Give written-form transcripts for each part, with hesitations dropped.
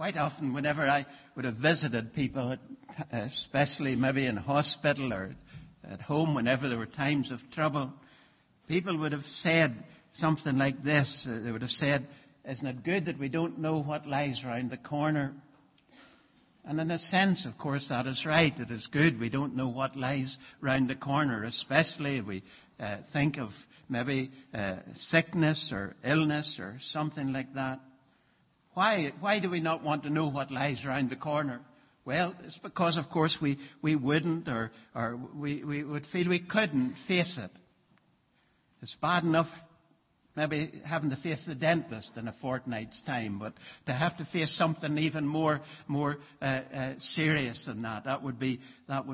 quite often whenever I would have visited people, especially maybe in hospital or at home, whenever there were times of trouble, people would have said something like this. They would have said, "Isn't it good that we don't know what lies round the corner?" And in a sense, of course, that is right. It is good we don't know what lies round the corner, especially if we think of maybe sickness or illness or something like that. Why do we not want to know what lies round the corner? Well, it's because, of course, we wouldn't or we would feel we couldn't face it. It's bad enough maybe having to face the dentist in a fortnight's time, but to have to face something even more serious than that would be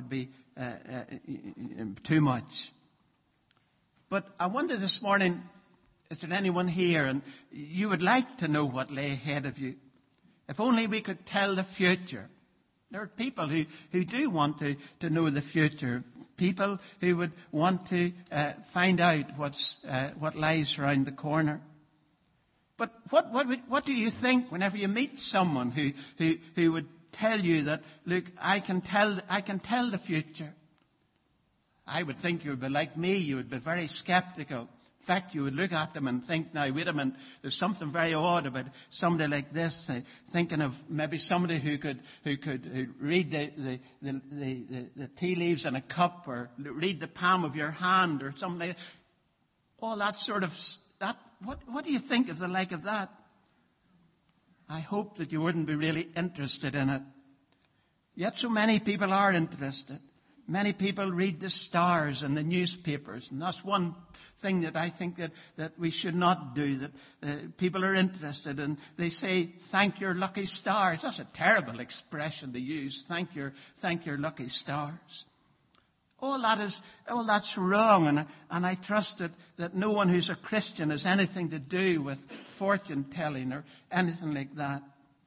too much. But I wonder this morning, is there anyone here and you would like to know what lay ahead of you? If only we could tell the future. There are people who do want to know the future. People who would want to find out what lies around the corner. But what do you think whenever you meet someone who would tell you that, look, I can tell the future? I would think you would be like me. You would be very skeptical. In fact, you would look at them and think, now, wait a minute, there's something very odd about somebody like this. Thinking of maybe somebody who could read the tea leaves in a cup or read the palm of your hand or something like that. All that sort of, what do you think of the like of that? I hope that you wouldn't be really interested in it. Yet so many people are interested. Many people read the stars in the newspapers, and that's one thing that I think that we should not do, that people are interested and they say, thank your lucky stars. That's a terrible expression to use, thank your lucky stars. All that's wrong, and I trust that no one who's a Christian has anything to do with fortune telling or anything like that.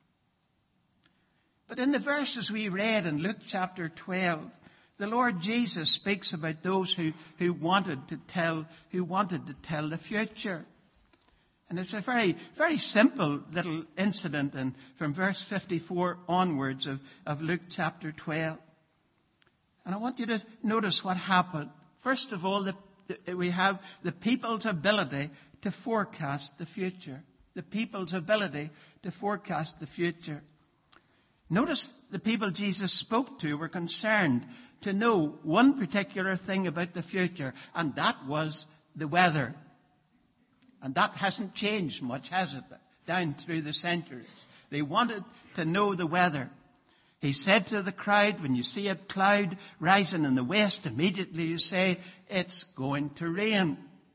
But in the verses we read in Luke chapter 12, the Lord Jesus speaks about those who wanted to tell the future. And it's a very, very simple little incident from verse 54 onwards of Luke chapter 12. And I want you to notice what happened. First of all, we have the people's ability to forecast the future. The people's ability to forecast the future. Notice the people Jesus spoke to were concerned to know one particular thing about the future, and that was the weather. And that hasn't changed much, has it, down through the centuries? They wanted to know the weather. He said to the crowd, when you see a cloud rising in the west, immediately you say, it's going to rain.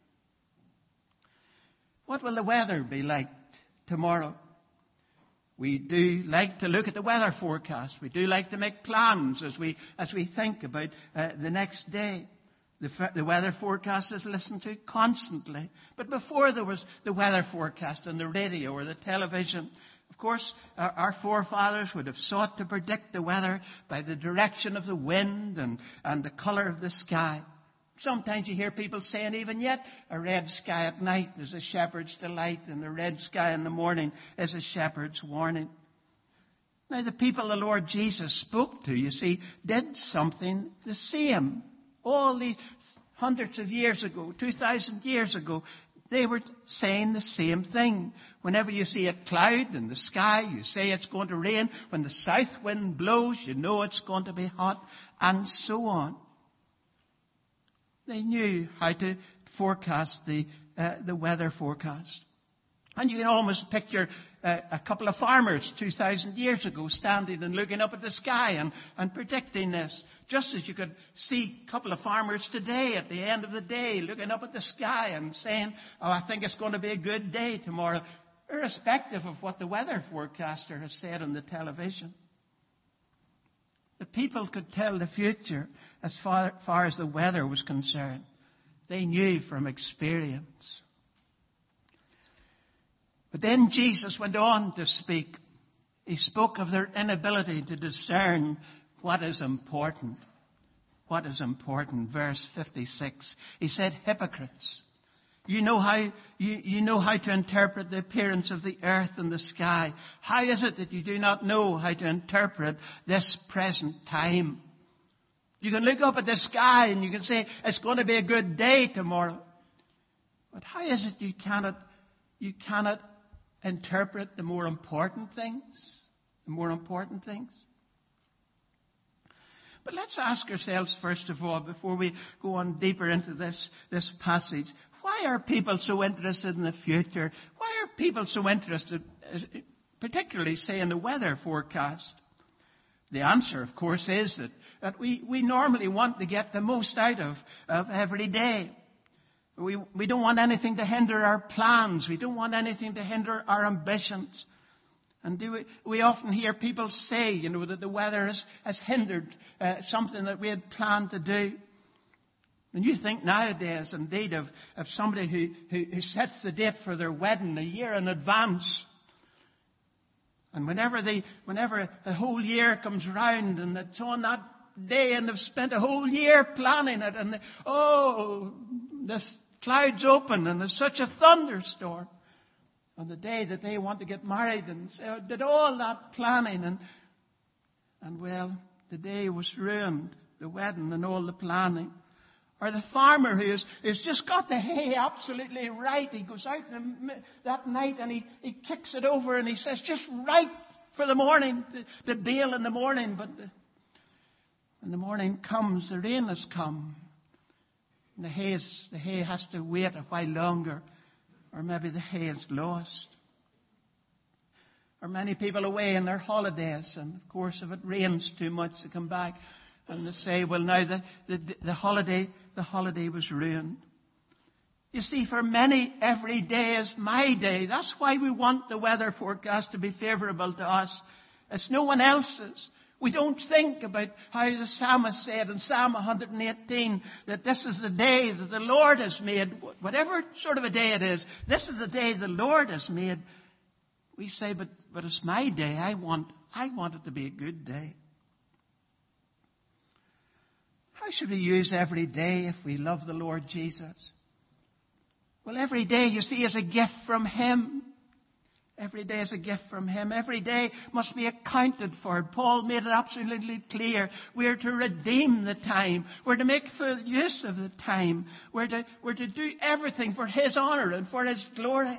What will the weather be like tomorrow? We do like to look at the weather forecast. We do like to make plans as we think about the next day. The weather forecast is listened to constantly. But before there was the weather forecast on the radio or the television, of course, our forefathers would have sought to predict the weather by the direction of the wind and the colour of the sky. Sometimes you hear people saying, even yet, a red sky at night is a shepherd's delight, and a red sky in the morning is a shepherd's warning. Now, the people the Lord Jesus spoke to, you see, did something the same. All these hundreds of years ago, 2,000 years ago, they were saying the same thing. Whenever you see a cloud in the sky, you say it's going to rain. When the south wind blows, you know it's going to be hot, and so on. They knew how to forecast the weather forecast. And you can almost picture a couple of farmers 2,000 years ago standing and looking up at the sky and predicting this. Just as you could see a couple of farmers today at the end of the day looking up at the sky and saying, oh, I think it's going to be a good day tomorrow, irrespective of what the weather forecaster has said on the television. The people could tell the future as far as the weather was concerned. They knew from experience. But then Jesus went on to speak. He spoke of their inability to discern what is important. What is important? Verse 56. He said, hypocrites. You know how to interpret the appearance of the earth and the sky. How is it that you do not know how to interpret this present time? You can look up at the sky and you can say, it's going to be a good day tomorrow. But how is it you cannot interpret the more important things? The more important things? But let's ask ourselves, first of all, before we go on deeper into this passage, why are people so interested in the future? Why are people so interested, particularly, say, in the weather forecast? The answer, of course, is that we normally want to get the most out of every day. We don't want anything to hinder our plans. We don't want anything to hinder our ambitions. And we often hear people say, that the weather has hindered something that we had planned to do. And you think nowadays, indeed, of somebody who sets the date for their wedding a year in advance. And whenever the whole year comes round and it's on that day and they've spent a whole year planning it and the clouds open and there's such a thunderstorm. On the day that they want to get married and did all that planning and well, the day was ruined, the wedding and all the planning. Or the farmer who's just got the hay absolutely right. He goes out that night and he kicks it over and he says, just right for the morning, to bale in the morning. But when the morning comes, the rain has come. And the hay has to wait a while longer. Or maybe the hay is lost. Or many people away on their holidays. And of course, if it rains too much, they come back and they say, well, now the holiday was ruined. You see, for many, every day is my day. That's why we want the weather forecast to be favourable to us. It's no one else's. We don't think about how the psalmist said in Psalm 118 that this is the day that the Lord has made. Whatever sort of a day it is, this is the day the Lord has made. We say, but it's my day. I want it to be a good day. How should we use every day if we love the Lord Jesus? Well, every day, you see, is a gift from Him. Every day is a gift from Him. Every day must be accounted for. Paul made it absolutely clear. We are to redeem the time. We're to make full use of the time. We're to do everything for His honour and for His glory.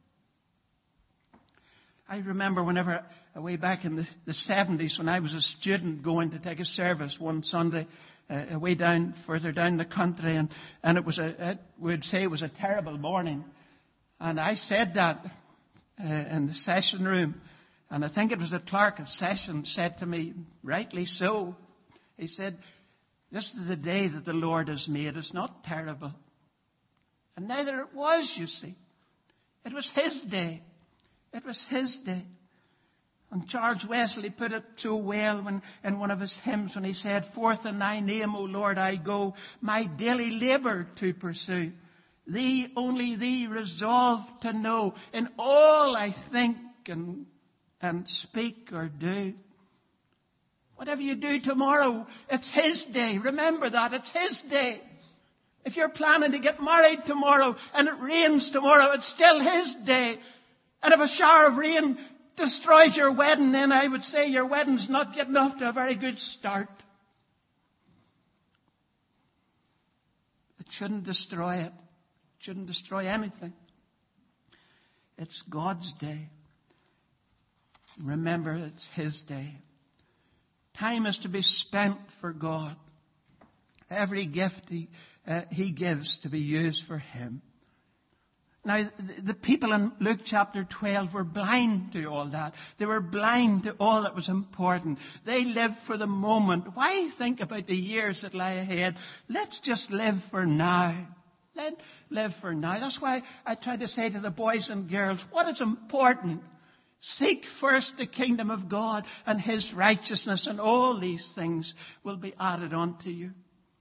I remember whenever, way back in the 70s, when I was a student going to take a service one Sunday, way down, further down the country, and we'd say it was a terrible morning. And I said that in the session room. And I think it was the clerk of session said to me, rightly so, he said, this is the day that the Lord has made. It's not terrible. And neither it was, you see. It was His day. It was His day. And Charles Wesley put it so well in one of his hymns when he said, forth in Thy name, O Lord, I go, my daily labour to pursue. Thee, only Thee, resolve to know in all I think and speak or do. Whatever you do tomorrow, it's His day. Remember that, it's His day. If you're planning to get married tomorrow and it rains tomorrow, it's still His day. And if a shower of rain destroys your wedding, then I would say your wedding's not getting off to a very good start. It shouldn't destroy it. It shouldn't destroy anything. It's God's day. Remember, it's His day. Time is to be spent for God. Every gift He gives to be used for Him. Now, the people in Luke chapter 12 were blind to all that. They were blind to all that was important. They lived for the moment. Why think about the years that lie ahead? Let's just live for now. Let's live for now. That's why I try to say to the boys and girls, what is important? Seek first the kingdom of God and His righteousness, and all these things will be added unto you.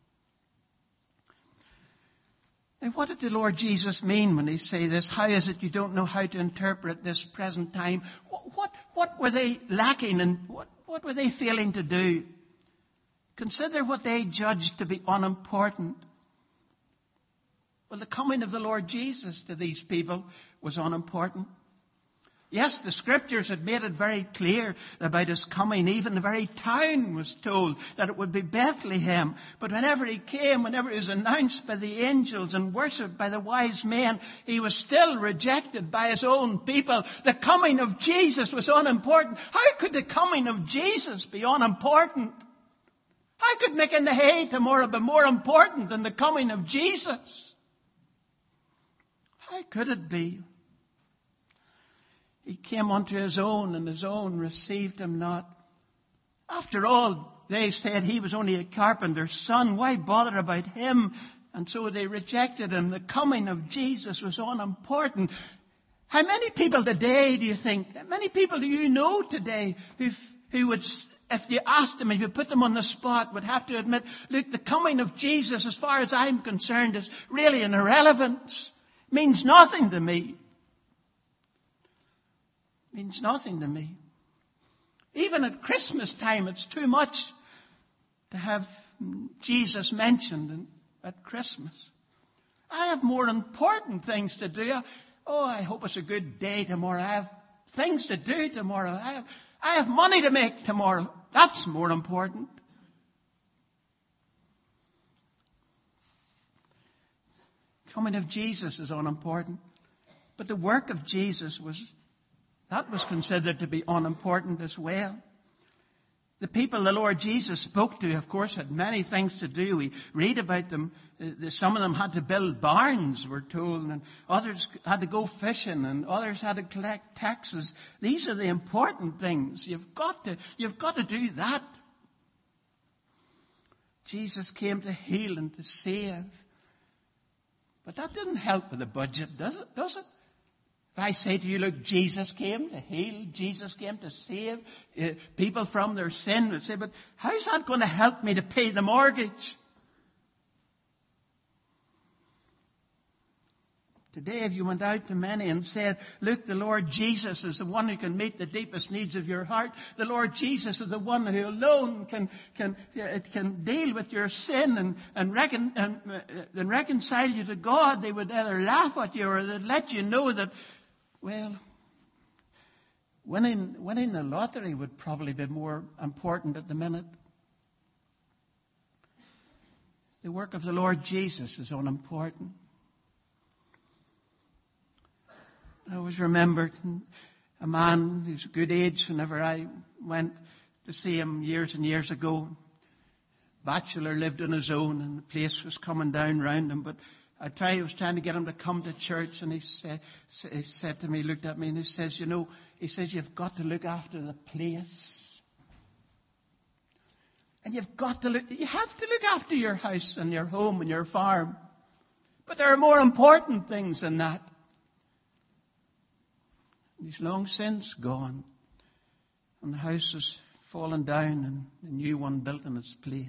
Now, what did the Lord Jesus mean when He said this? How is it you don't know how to interpret this present time? What were they lacking and what were they failing to do? Consider what they judged to be unimportant. Well, the coming of the Lord Jesus to these people was unimportant. Yes, the Scriptures had made it very clear about His coming. Even the very town was told that it would be Bethlehem. But whenever He came, whenever He was announced by the angels and worshipped by the wise men, He was still rejected by His own people. The coming of Jesus was unimportant. How could the coming of Jesus be unimportant? How could making the hay tomorrow be more important than the coming of Jesus? How could it be? He came unto His own, and His own received Him not. After all, they said He was only a carpenter's son. Why bother about Him? And so they rejected Him. The coming of Jesus was unimportant. How many people today do you think, how many people do you know today who would, if you asked them, if you put them on the spot, would have to admit, look, the coming of Jesus, as far as I'm concerned, is really an irrelevance. It means nothing to me. Means nothing to me. Even at Christmas time, it's too much to have Jesus mentioned at Christmas. I have more important things to do. Oh, I hope it's a good day tomorrow. I have things to do tomorrow. I have money to make tomorrow. That's more important. Coming of Jesus is unimportant. But the work of Jesus was considered to be unimportant as well. The people the Lord Jesus spoke to, of course, had many things to do. We read about them. Some of them had to build barns, we're told, and others had to go fishing, and others had to collect taxes. These are the important things. You've got to do that. Jesus came to heal and to save. But that didn't help with the budget, does it? If I say to you, look, Jesus came to heal, Jesus came to save people from their sin, would say, but how's that going to help me to pay the mortgage? Today, if you went out to many and said, look, the Lord Jesus is the one who can meet the deepest needs of your heart. The Lord Jesus is the one who alone can deal with your sin and reconcile you to God. They would either laugh at you or they'd let you know that, well, winning the lottery would probably be more important at the minute. The work of the Lord Jesus is unimportant. I always remember a man who's a good age whenever I went to see him years and years ago. Bachelor, lived on his own, and the place was coming down round him. But I was trying to get him to come to church, and he said to me, looked at me, and he says, you've got to look after the place. And you have to look after your house and your home and your farm. But there are more important things than that. He's long since gone. And the house has fallen down and a new one built in its place.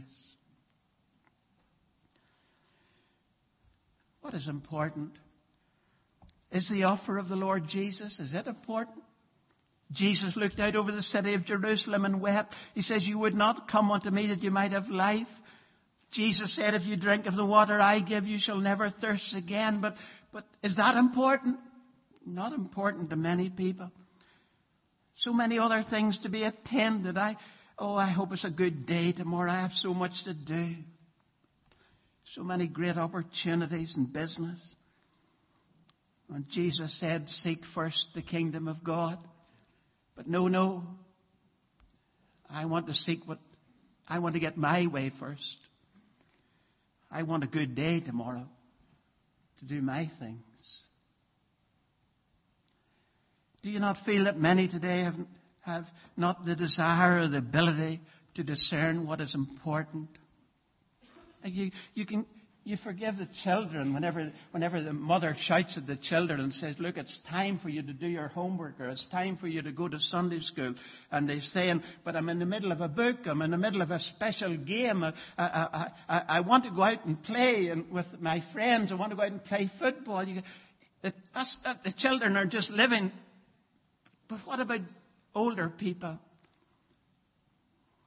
What is important? Is the offer of the Lord Jesus, is it important? Jesus looked out over the city of Jerusalem and wept. He says, you would not come unto me that you might have life. Jesus said, if you drink of the water I give, you shall never thirst again. But is that important? Not important to many people. So many other things to be attended. I hope it's a good day tomorrow. I have so much to do. So many great opportunities in business. And Jesus said, seek first the kingdom of God. But no. I want to get my way first. I want a good day tomorrow to do my things. Do you not feel that many today have not the desire or the ability to discern what is important? You forgive the children whenever the mother shouts at the children and says, look, it's time for you to do your homework, or it's time for you to go to Sunday school. And they're saying, but I'm in the middle of a book, I'm in the middle of a special game, I want to go out and play with my friends, I want to go out and play football. The children are just living. But what about older people?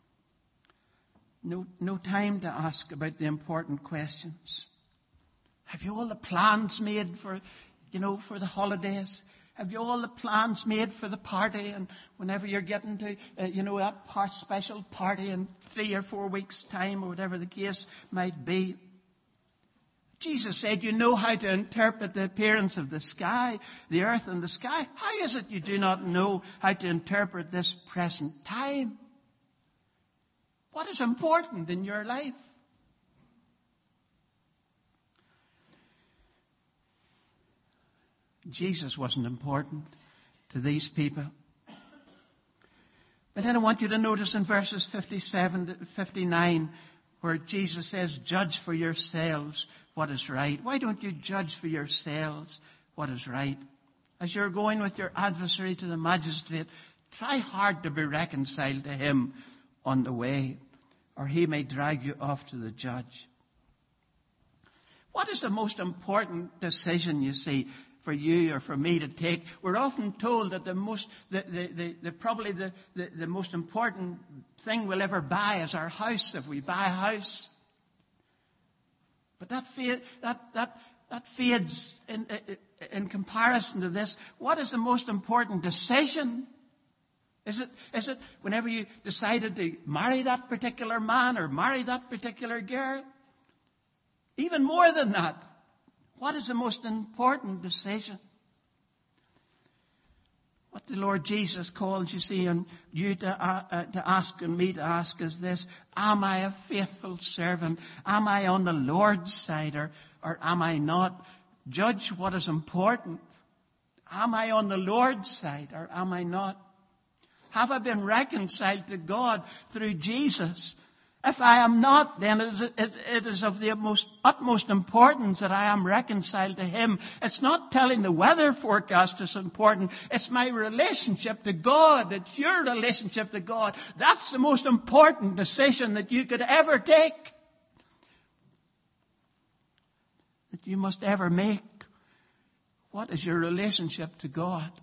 No time to ask about the important questions. Have you all the plans made for the holidays? Have you all the plans made for the party? And whenever you're getting to, that special party in 3 or 4 weeks' time, or whatever the case might be. Jesus said, you know how to interpret the appearance of the sky, the earth and the sky. How is it you do not know how to interpret this present time? What is important in your life? Jesus wasn't important to these people. But then I want you to notice in verses 57 to 59 where Jesus says, judge for yourselves what is right. Why don't you judge for yourselves what is right? As you're going with your adversary to the magistrate, try hard to be reconciled to him on the way, or he may drag you off to the judge. What is the most important decision, you see, for you or for me to take? We're often told that probably the most important thing we'll ever buy is our house, if we buy a house. But that fades in comparison to this. What is the most important decision? Is it whenever you decided to marry that particular man or marry that particular girl? Even more than that, what is the most important decision? What the Lord Jesus calls, you see, and you to ask and me to ask is this: am I a faithful servant? Am I on the Lord's side or am I not? Judge what is important. Am I on the Lord's side or am I not? Have I been reconciled to God through Jesus? If I am not, then it is of the utmost importance that I am reconciled to Him. It's not telling the weather forecast is important. It's my relationship to God. It's your relationship to God. That's the most important decision that you could ever take. That you must ever make. What is your relationship to God?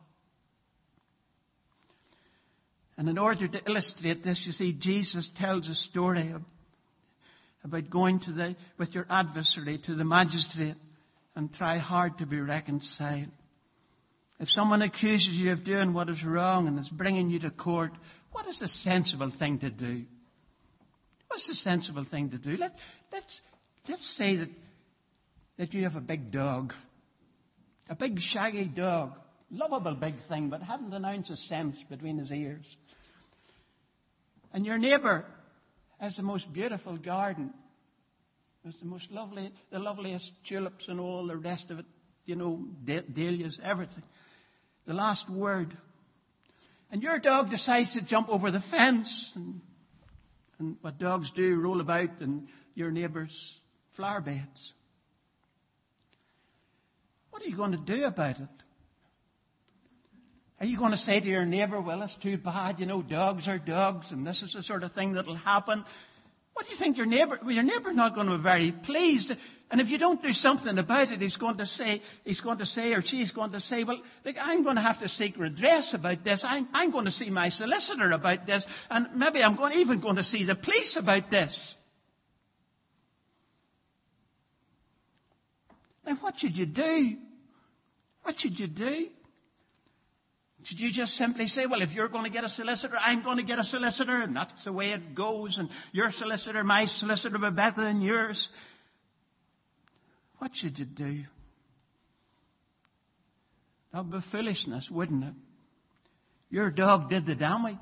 And in order to illustrate this, you see, Jesus tells a story about going with your adversary to the magistrate and try hard to be reconciled. If someone accuses you of doing what is wrong and is bringing you to court, what is the sensible thing to do? What's the sensible thing to do? Let's say that you have a big dog, a big shaggy dog, lovable big thing, but haven't an ounce of sense between his ears. And your neighbour has the most beautiful garden. Has the loveliest tulips and all the rest of it, dahlias, everything. The last word. And your dog decides to jump over the fence. And what dogs do, roll about in your neighbour's flower beds. What are you going to do about it? Are you going to say to your neighbour, well, it's too bad, dogs are dogs, and this is the sort of thing that'll happen? What do you think your neighbour? Well, your neighbour's not going to be very pleased. And if you don't do something about it, he's going to say, or she's going to say, well, look, I'm going to have to seek redress about this. I'm going to see my solicitor about this. And maybe I'm even going to see the police about this. Now, what should you do? What should you do? Should you just simply say, well, if you're going to get a solicitor, I'm going to get a solicitor, and that's the way it goes, and your solicitor, my solicitor will be better than yours? What should you do? That would be foolishness, wouldn't it? Your dog did the damage.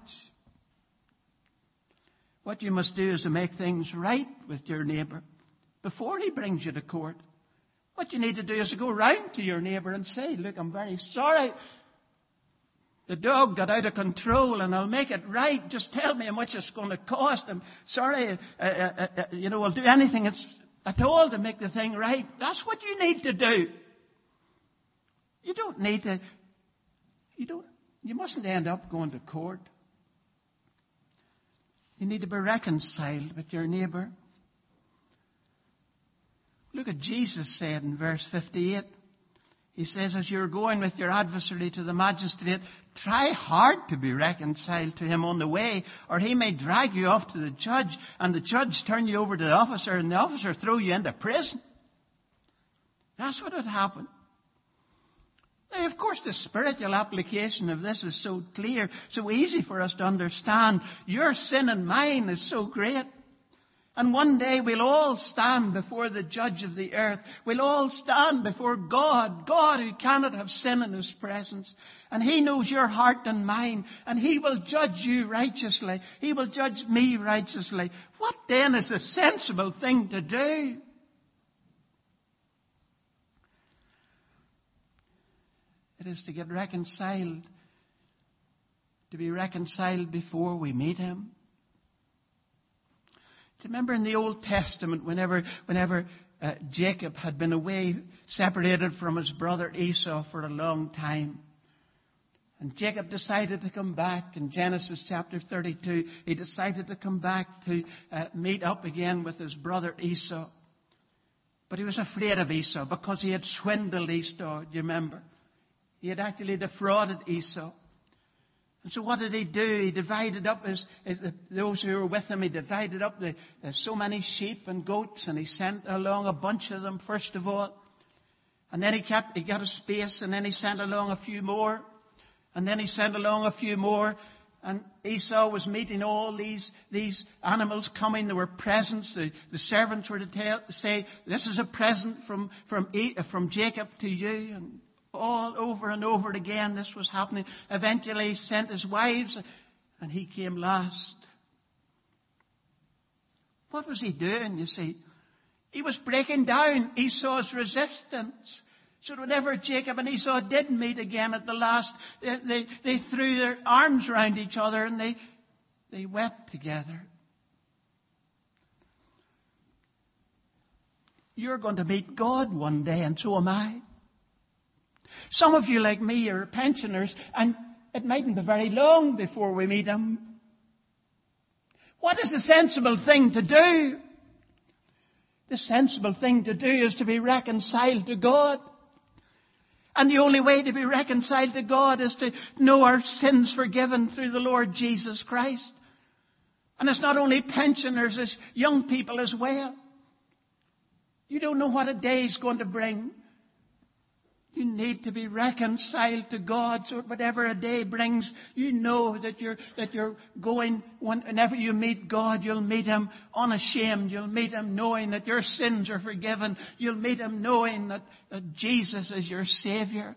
What you must do is to make things right with your neighbour before he brings you to court. What you need to do is to go round to your neighbour and say, look, I'm very sorry. The dog got out of control and I'll make it right. Just tell me how much it's going to cost. I'm sorry, I'll do anything at all to make the thing right. That's what you need to do. You don't need to, you mustn't end up going to court. You need to be reconciled with your neighbour. Look at Jesus said in verse 58. He says, as you're going with your adversary to the magistrate, try hard to be reconciled to him on the way, or he may drag you off to the judge, and the judge turn you over to the officer, and the officer throw you into prison. That's what had happened. Now, of course, the spiritual application of this is so clear, so easy for us to understand. Your sin and mine is so great. And one day we'll all stand before the judge of the earth. We'll all stand before God, God who cannot have sin in His presence. And He knows your heart and mine. And He will judge you righteously. He will judge me righteously. What then is a sensible thing to do? It is to get reconciled. To be reconciled before we meet Him. Do you remember in the Old Testament, whenever Jacob had been away, separated from his brother Esau for a long time, and Jacob decided to come back in Genesis chapter 32. He decided to come back to meet up again with his brother Esau. But he was afraid of Esau because he had swindled Esau. Do you remember? He had actually defrauded Esau. And so what did he do? He divided up those who were with him. He divided up so many sheep and goats, and he sent along a bunch of them first of all. And then he got a space, and then he sent along a few more. And then he sent along a few more. And Esau was meeting all these animals coming. There were presents. The servants were to say, "This is a present from Jacob to you." And all over and over again this was happening. Eventually he sent his wives, and he came last. What was he doing, you see? He was breaking down Esau's resistance. So whenever Jacob and Esau did meet again at the last, they threw their arms around each other and they wept together. You're going to meet God one day, and so am I. Some of you, like me, are pensioners, and it mightn't be very long before we meet Him. What is the sensible thing to do? The sensible thing to do is to be reconciled to God. And the only way to be reconciled to God is to know our sins forgiven through the Lord Jesus Christ. And it's not only pensioners, it's young people as well. You don't know what a day is going to bring. You need to be reconciled to God, so whatever a day brings, you know that you're going, whenever you meet God, you'll meet Him unashamed. You'll meet Him knowing that your sins are forgiven. You'll meet Him knowing that Jesus is your Savior.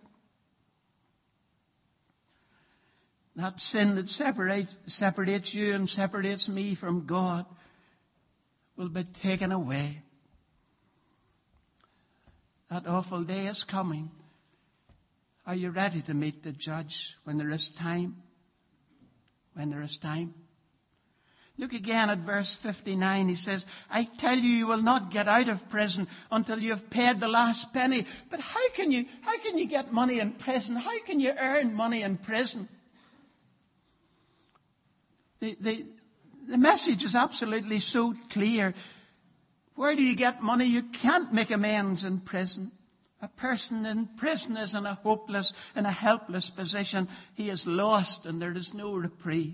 That sin that separates you and separates me from God will be taken away. That awful day is coming. Are you ready to meet the judge when there is time? When there is time. Look again at verse 59. He says, "I tell you, you will not get out of prison until you have paid the last penny." But how can you get money in prison? How can you earn money in prison? The message is absolutely so clear. Where do you get money? You can't make amends in prison. A person in prison is in a hopeless and a helpless position. He is lost and there is no reprieve.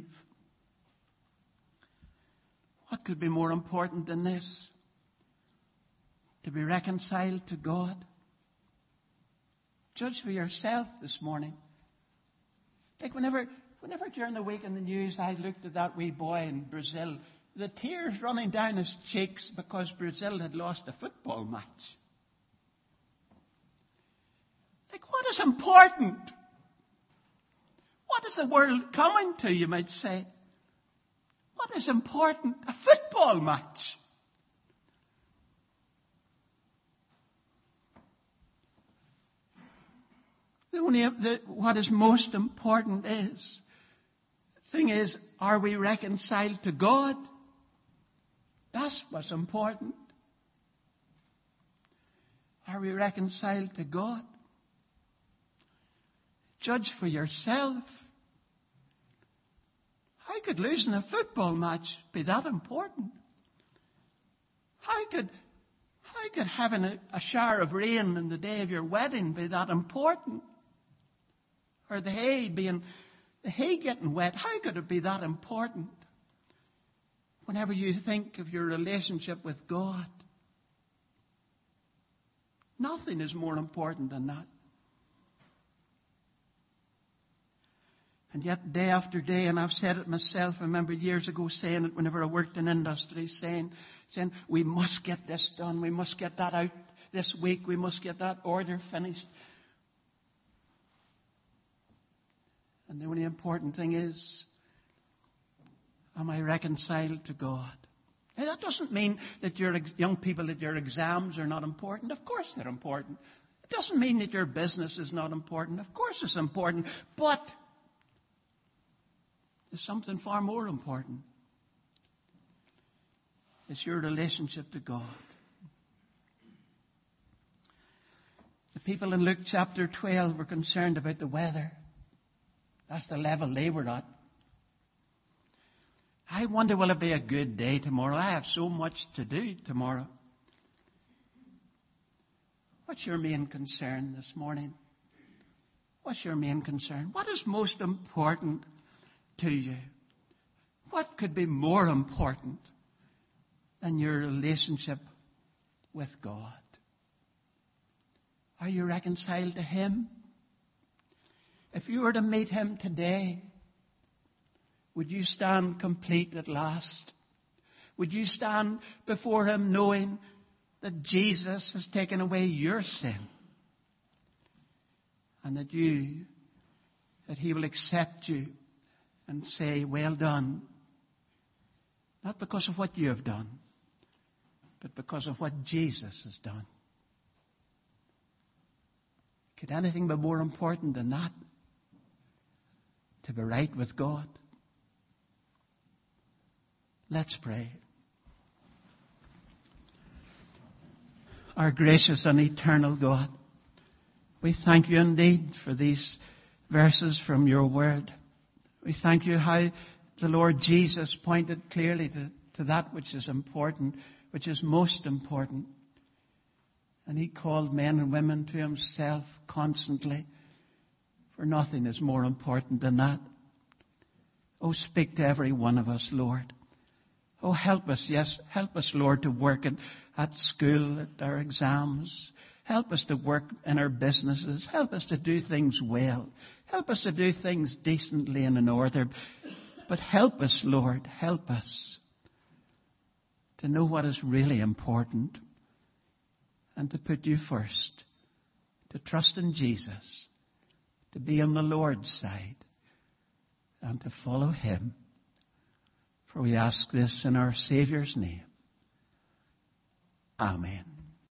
What could be more important than this? To be reconciled to God. Judge for yourself this morning. Like whenever during the week in the news I looked at that wee boy in Brazil, the tears running down his cheeks because Brazil had lost a football match. Like, what is important? What is the world coming to, you might say? What is important? A football match. What is most important is, the thing is, are we reconciled to God? That's what's important. Are we reconciled to God? Judge for yourself. How could losing a football match be that important? How could having a shower of rain on the day of your wedding be that important? Or the hay getting wet, how could it be that important? Whenever you think of your relationship with God. Nothing is more important than that. And yet day after day, and I've said it myself, I remember years ago saying it whenever I worked in industry, saying, we must get this done, we must get that out this week, we must get that order finished. And the only important thing is, am I reconciled to God? Now, that doesn't mean that young people, that your exams are not important. Of course they're important. It doesn't mean that your business is not important. Of course it's important. But there's something far more important. It's your relationship to God. The people in Luke chapter 12 were concerned about the weather. That's the level they were at. I wonder, will it be a good day tomorrow? I have so much to do tomorrow. What's your main concern this morning? What's your main concern? What is most important to you? What could be more important than your relationship with God? Are you reconciled to Him? If you were to meet Him today, would you stand complete at last? Would you stand before Him knowing that Jesus has taken away your sin? And that He will accept you and say, well done. Not because of what you have done, but because of what Jesus has done. Could anything be more important than that? To be right with God? Let's pray. Our gracious and eternal God, we thank you indeed for these verses from your word. We thank you how the Lord Jesus pointed clearly to that which is important, which is most important. And He called men and women to Himself constantly, for nothing is more important than that. Oh, speak to every one of us, Lord. Oh, help us, yes, help us, Lord, to work at school, at our exams. Help us to work in our businesses. Help us to do things well. Help us to do things decently and in order. But help us, Lord, help us to know what is really important and to put you first, to trust in Jesus, to be on the Lord's side and to follow Him. For we ask this in our Saviour's name. Amen.